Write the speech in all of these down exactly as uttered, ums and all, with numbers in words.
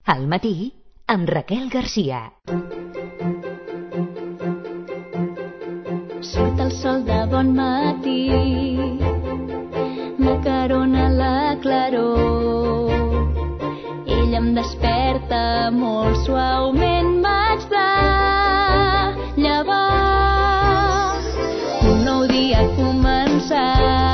Al matí, amb Raquel Garcia. Surt el sol de bon matí, m'acarona la claror. Ell em desperta molt suaument, m'haig de llevar. Un nou dia ha començat.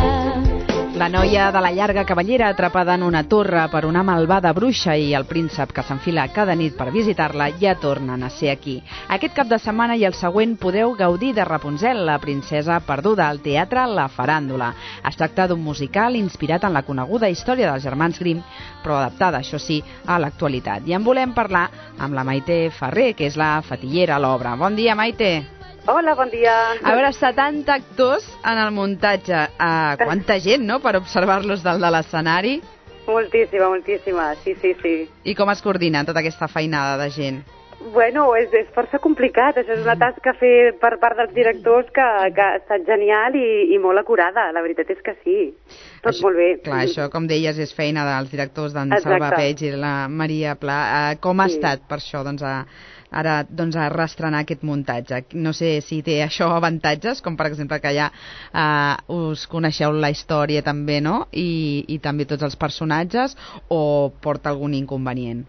La noia de la llarga cabellera atrapada en una torre per una malvada bruixa i el príncep que s'enfila cada nit per visitar-la ja tornen a ser aquí. Aquest cap de setmana i el següent podeu gaudir de Rapunzel, la princesa perduda, al teatre La Faràndula. Es tracta d'un musical inspirat en la coneguda història dels germans Grimm, però adaptada, això sí, a l'actualitat. I en volem parlar amb la Maite Ferrer, que és la fatillera a l'obra. Bon dia, Maite. Hola, bon dia. A veure, setanta actors en el muntatge. Uh, quanta gent, no?, per observar-los dalt de l'escenari. Moltíssima, moltíssima, sí, sí, sí. I com es coordina tota aquesta feinada de gent? Bueno, és, és força complicat. Això és una tasca a fer per part dels directors que, que ha estat genial i, i molt acurada. La veritat és que sí. Tot això, molt bé. Clar, això, com deies, és feina dels directors d'en Salva Peig i la Maria Pla. Uh, com ha sí. estat per això, doncs, a... ara doncs, a reestrenar aquest muntatge? No sé si té això avantatges, com per exemple que ja eh, us coneixeu la història també, no? I, i també tots els personatges, o porta algun inconvenient?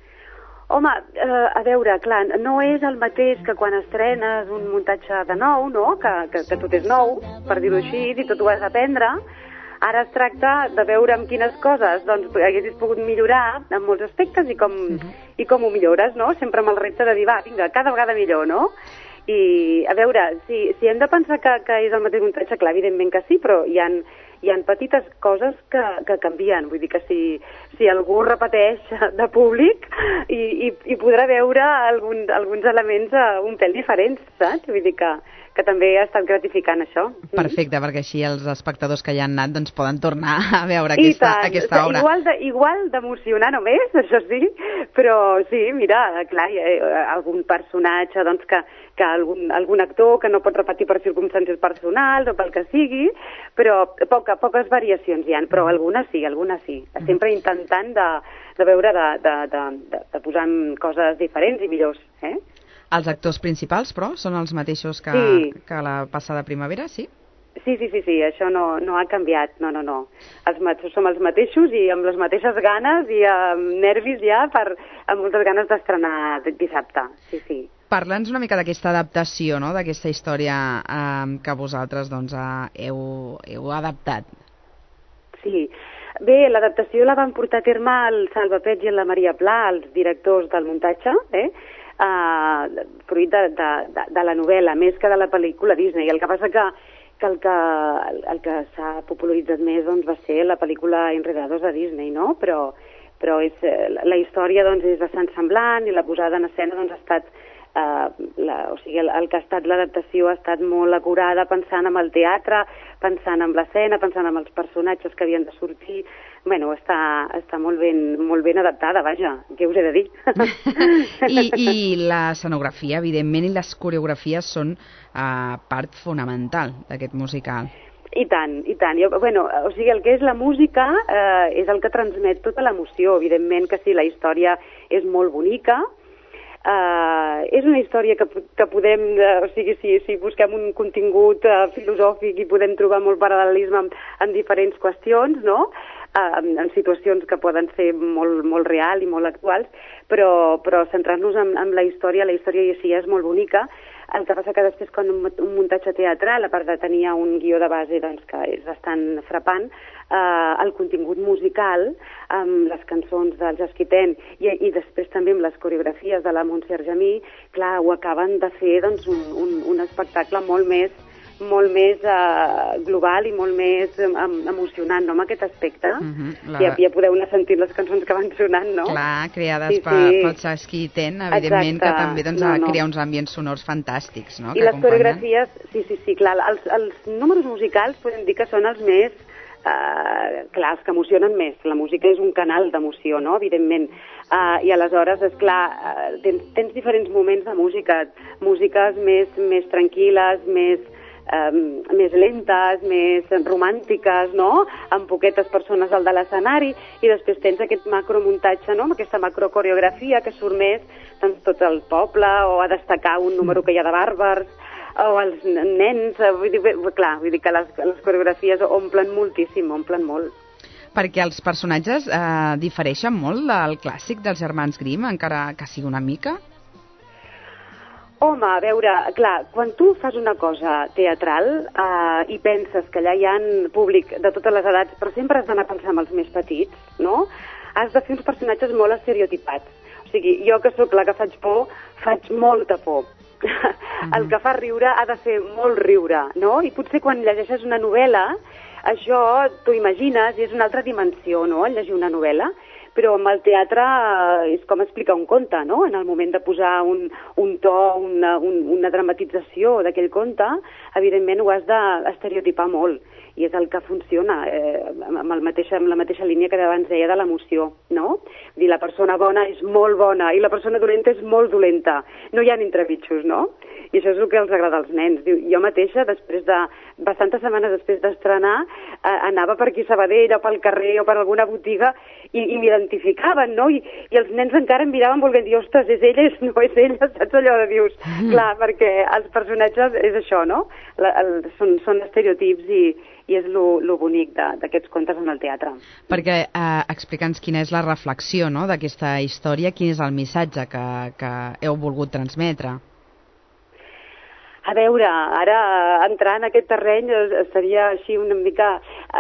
Home, eh, a veure, clar, no és el mateix que quan estrenes un muntatge de nou, no? Que, que, que tot és nou, per dir-ho així, i tot ho has d'aprendre. Ara es tracta de veure amb quines coses doncs, haguessis pogut millorar en molts aspectes i com, uh-huh. i com ho millores, no? Sempre amb el repte de dir, va, vinga, cada vegada millor, no? I, a veure, si, si hem de pensar que, que és el mateix muntatge, clar, evidentment que sí, però hi ha, hi ha petites coses que, que canvien. Vull dir que si, si algú repeteix de públic i, i, i podrà veure algun, alguns elements uh, un pèl diferents, saps? Vull dir que que també ha estat gratificant això. Perfecte, mm. perquè així els espectadors que hi han anat doncs, poden tornar a veure aquesta, aquesta obra. Igual de, igual d'emocionar només, això sí, però sí, mira, clar, hi ha algun personatge doncs, que, que algun, algun actor que no pot repetir per circumstàncies personals o pel que sigui, però poca, poques variacions hi ha, però algunes sí, algunes sí. Sempre intentant de, de veure, de, de, de, de, de posar coses diferents i millors, eh? Els actors principals, però, són els mateixos que, sí. que la passada primavera, sí? Sí, sí, sí, sí, això no, no ha canviat, no, no, no. Els mateixos, som els mateixos i amb les mateixes ganes i amb nervis ja, per, amb moltes ganes d'estrenar dissabte, sí, sí. Parla'ns una mica d'aquesta adaptació, no?, d'aquesta història eh, que vosaltres doncs, heu, heu adaptat. Sí, bé, l'adaptació la van portar a terme el Salva Peig i la Maria Pla, els directors del muntatge, eh?, Uh, fruit de, de, de, de la novel·la, més que de la pel·lícula Disney. El que passa que, que el que, el que s'ha popularitzat més doncs, va ser la pel·lícula Enredados de Disney, no? Però, però és, la història doncs, és bastant semblant i la posada en escena doncs, ha estat Uh, la, o sigui, el, el que ha estat l'adaptació ha estat molt acurada, pensant en el teatre, pensant en l'escena, pensant en els personatges que havien de sortir. Bueno, està, està molt, ben, molt ben adaptada, vaja, què us he de dir? I, I l'escenografia, evidentment, i les coreografies són uh, part fonamental d'aquest musical. I tant, i tant. Jo, bueno, o sigui, el que és la música eh, és el que transmet tota l'emoció. Evidentment que sí, la història és molt bonica. Uh, és una història que, que podem, uh, o sigui, si, si busquem un contingut uh, filosòfic i podem trobar molt paral·lelisme en, en diferents qüestions, no? Uh, en, en situacions que poden ser molt, molt real i molt actuals, però, però centrar-nos en, en la història, la història i així és molt bonica. El que passa que després, quan un, un muntatge teatral, a part de tenir un guió de base doncs, que és bastant frapant, eh, el contingut musical, amb les cançons del Jasquiten i, i després també amb les coreografies de la Montse Argemí, clar, ho acaben de fer doncs, un, un, un espectacle molt més molt més uh, global i molt més um, emocionant, no?, amb aquest aspecte. Uh-huh, la... ja, ja podeu anar sentint les cançons que van sonant, no? Clar, creades sí, per, sí. pel Jasquiten, evidentment. Exacte. Que també doncs, no, no. crea uns ambients sonors fantàstics, no?, I les coreografies, sí, sí, sí, clar, els, els números musicals podem dir que són els més Uh, clar, els que emocionen més. La música és un canal d'emoció, no?, evidentment. Uh, I aleshores, és clar, uh, tens, tens diferents moments de música, músiques més, més tranquil·les, més, eh, més lentes, més romàntiques, no?, amb poquetes persones al de l'escenari, i després tens aquest macromuntatge, no?, amb aquesta macrocoreografia que surt més doncs, tot el poble, o a destacar un número que hi ha de bàrbars, o els nens, vull dir, clar, vull dir que les, les coreografies omplen moltíssim, omplen molt. Perquè els personatges eh, difereixen molt del clàssic dels germans Grimm, encara que sigui una mica? Home, a veure, clar, quan tu fas una cosa teatral eh, i penses que allà hi ha públic de totes les edats, però sempre has d'anar a pensar amb els més petits, no? Has de fer uns personatges molt estereotipats. O sigui, jo que sóc la que faig por, faig molta por. Mm-hmm. El que fa riure ha de fer molt riure, no? I potser quan llegeixes una novel·la, això t'ho imagines i és una altra dimensió, no?, el llegir una novel·la, però amb el teatre és com explicar un conte, no?, en el moment de posar un, un to, una, un, una dramatització d'aquell conte, evidentment ho has d'estereotipar molt, i és el que funciona, eh, amb, el mateix, amb la mateixa línia que abans deia de l'emoció, no? Dir, la persona bona és molt bona i la persona dolenta és molt dolenta, no hi ha entremitjos, no? I això és el que els agrada als nens. Diu, jo mateixa, després de, bastantes setmanes després d'estrenar, eh, anava per aquí a Sabadell o pel carrer o per alguna botiga i, i m'identificaven, no? I, I els nens encara em miraven volent dir, ostres, és ella, és, no és ella, saps allò de dius? Mm. Clar, perquè els personatges és això, no? La, el, són, són estereotips i, i és lo, lo bonic d'aquests contes en el teatre. Perquè eh, explica'ns quina és la reflexió, no?, d'aquesta història, quin és el missatge que, que heu volgut transmetre. A veure, ara entrar en aquest terreny seria així una mica...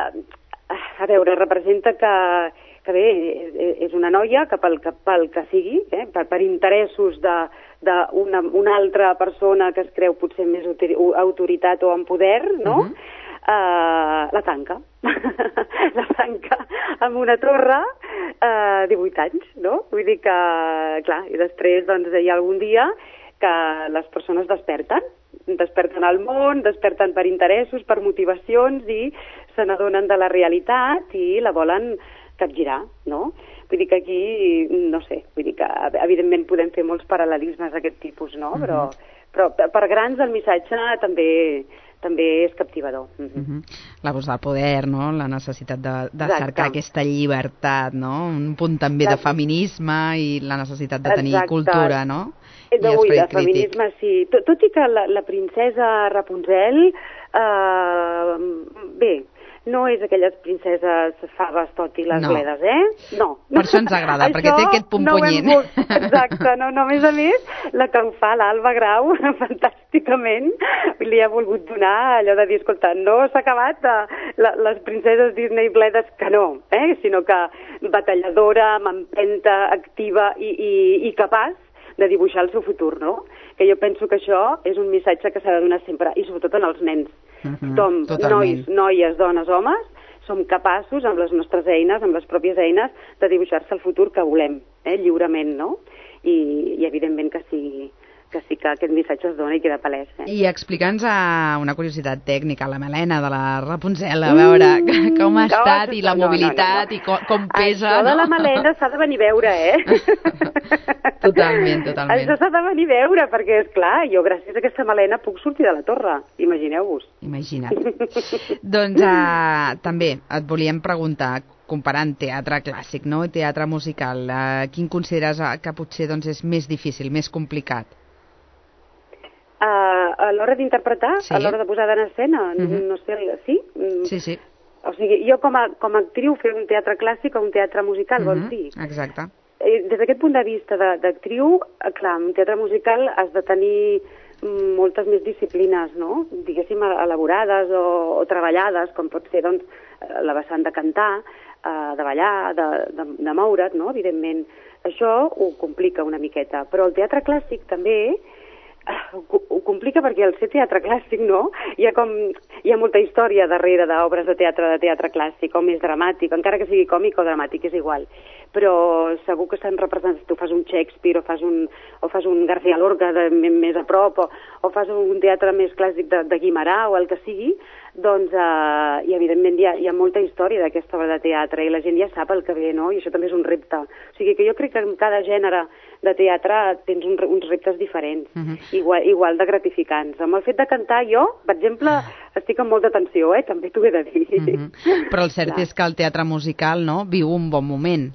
A veure, representa que, que bé, és una noia que pel que, pel que sigui, eh, per, per interessos d'una una altra persona que es creu potser més autoritat o en poder, no?, uh-huh. Uh, la tanca. La tanca amb una torre uh, divuit anys, no? Vull dir que, clar, i després doncs, hi ha algun dia que les persones desperten, desperten al món, desperten per interessos, per motivacions i se n'adonen de la realitat i la volen capgirar, no? Vull dir que aquí, no sé, vull dir que evidentment podem fer molts paral·lelismes d'aquest tipus, no? Mm-hmm. Però, però per grans el missatge també... també és captivador. Mm-hmm. Mm-hmm. L'abús del poder, no?, la necessitat de, de cercar aquesta llibertat, no?, un punt també de feminisme i la necessitat de tenir Exacte. Cultura, no?, i esperit de crític. Feminisme, sí. Tot, tot i que la, la princesa Rapunzel, eh, bé, no és aquelles princeses faves tot i les no. bledes, eh? No. Per això ens agrada, això perquè té aquest punt no punyent. Hem... Exacte, no, no, a més a més, la que ho fa, l'Alba Grau, fantàsticament, li ha volgut donar allò de dir, escolta, no s'ha acabat de, la, les princeses Disney bledes, que no, eh? Sinó que batalladora, amb empenta, activa i, i, i capaç de dibuixar el seu futur, no? Que jo penso que això és un missatge que s'ha de donar sempre, i sobretot en els nens. Uh-huh, Som totalment. nois, noies, dones, homes, som capaços, amb les nostres eines, amb les pròpies eines, de dibuixar-se el futur que volem, eh? Lliurement, no? I, i evidentment que sí, que sí que aquest missatge es dona i queda palès. Eh? I explica'ns uh, una curiositat tècnica, la melena de la Rapunzel, a veure mm, com ha estat, no, i la mobilitat, no, no, no. i com, com pesa. Això no? de la melena s'ha de venir a veure, eh? Totalment, totalment. Això s'ha de venir a veure, perquè, és clar, jo gràcies a aquesta melena puc sortir de la torre, imagineu-vos. Imagina't. Doncs uh, també et volíem preguntar, comparant teatre clàssic, no?, i teatre musical, uh, quin consideres que potser doncs, és més difícil, més complicat? Uh, a l'hora d'interpretar, sí. A l'hora de posar en escena, mm-hmm. no sé, sí? Sí, sí. O sigui, jo com a, com a actriu fer un teatre clàssic o un teatre musical, mm-hmm. vols dir? Exacte. Des d'aquest punt de vista d'actriu, clar, en teatre musical has de tenir moltes més disciplines, no? Diguéssim, elaborades o, o treballades, com pot ser, doncs, la vessant de cantar, eh, de ballar, de, de, de moure't, no? Evidentment, això ho complica una miqueta. Però el teatre clàssic també ho, ho complica perquè al ser teatre clàssic, no? Hi ha com... Hi ha molta història darrere d'obres de teatre de teatre clàssic, o més dramàtic, encara que sigui còmic o dramàtic, és igual. Però segur que estan representats, tu fas un Shakespeare o fas un, o fas un García Lorca de, més a prop, o, o fas un teatre més clàssic de, de Guimarà o el que sigui, doncs, eh, i evidentment hi ha, hi ha molta història d'aquesta obra de teatre i la gent ja sap el que ve, no? I això també és un repte. O sigui que jo crec que en cada gènere de teatre tens un, uns reptes diferents, uh Mhm. -huh. igual, igual de gratificants. Amb el fet de cantar jo, per exemple, estic amb molta tensió, eh? també t'ho he de dir. Uh -huh. Però el cert Clar. és que el teatre musical, no?, viu un bon moment.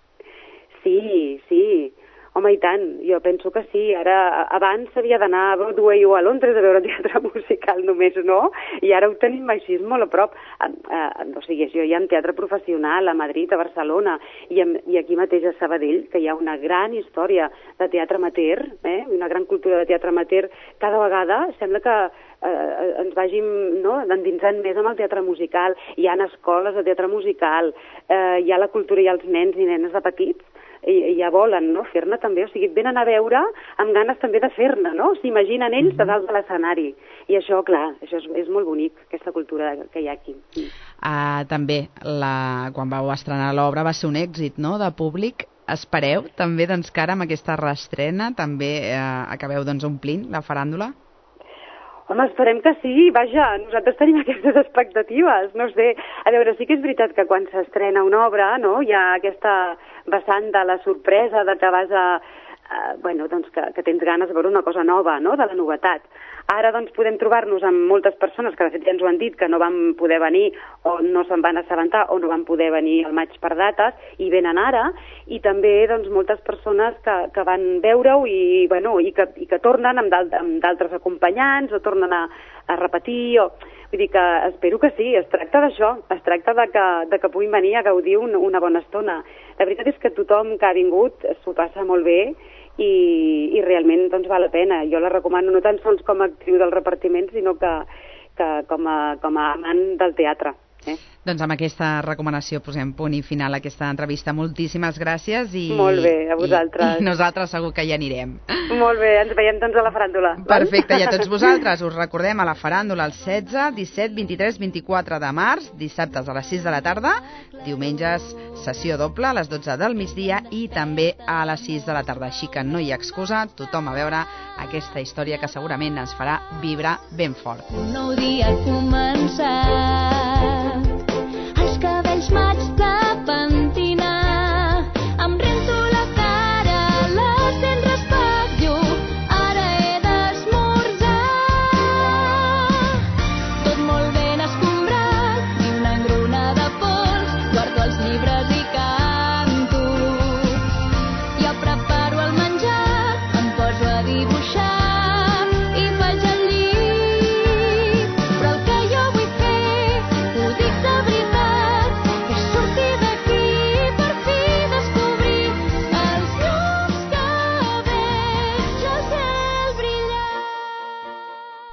Sí, sí. Home, i tant, jo penso que sí. Ara, abans s'havia d'anar a Broadway o a Londres a veure teatre musical només, no? I ara ho tenim així molt a prop. Uh, uh, o sigui, jo hi ha teatre professional a Madrid, a Barcelona, i, a, i aquí mateix a Sabadell, que hi ha una gran història de teatre amateur, eh? una gran cultura de teatre amateur. Cada vegada sembla que eh, ens vàgim no? endinsant més amb el teatre musical. Hi ha escoles de teatre musical, eh, hi ha la cultura i els nens i nenes de petits, i ja volen no? fer-ne també, o sigui, venen a veure amb ganes també de fer-ne, no? S'imaginen ells de dalt de l'escenari. I això, clar, això és, és molt bonic, aquesta cultura que hi ha aquí. Uh, també, la, quan vau estrenar l'obra va ser un èxit, no?, de públic. Espereu també doncs, que ara amb aquesta reestrena també uh, acabeu doncs, omplint la faràndula? Home, esperem que sí, vaja, nosaltres tenim aquestes expectatives, no sé. A veure, sí que és veritat que quan s'estrena una obra, no?, hi ha aquesta vessant de la sorpresa, de que vas a... Uh, bueno, doncs que, que tens ganes de veure una cosa nova, no?, de la novetat. Ara, doncs, podem trobar-nos amb moltes persones que, de fet, ja ens ho han dit, que no van poder venir o no se'n van assabentar o no van poder venir al maig per dates i venen ara, i també, doncs, moltes persones que, que van veure-ho i, bueno, i, que, i que tornen amb d'altres acompanyants o tornen a, a repetir, o... Vull dir que espero que sí, es tracta d'això, es tracta de que, de que puguin venir a gaudir un, una bona estona. La veritat és que tothom que ha vingut s'ho passa molt bé i, i realment doncs, val la pena. Jo la recomano no tan sols com a actriu del repartiment, sinó que, que com, a, com a amant del teatre. Eh? Doncs amb aquesta recomanació posem punt i final a aquesta entrevista. Moltíssimes gràcies i, molt bé, a vosaltres. I, i nosaltres segur que hi anirem. Molt bé, ens veiem doncs a la faràndula. Perfecte, i a tots vosaltres us recordem a la faràndula el setze, disset, vint-i-tres, vint-i-quatre de març, dissabtes a les sis de la tarda, diumenges sessió doble a les dotze del migdia i també a les sis de la tarda. Així que no hi ha excusa, tothom a veure aquesta història que segurament ens farà vibrar ben fort. Un nou dia ha començat.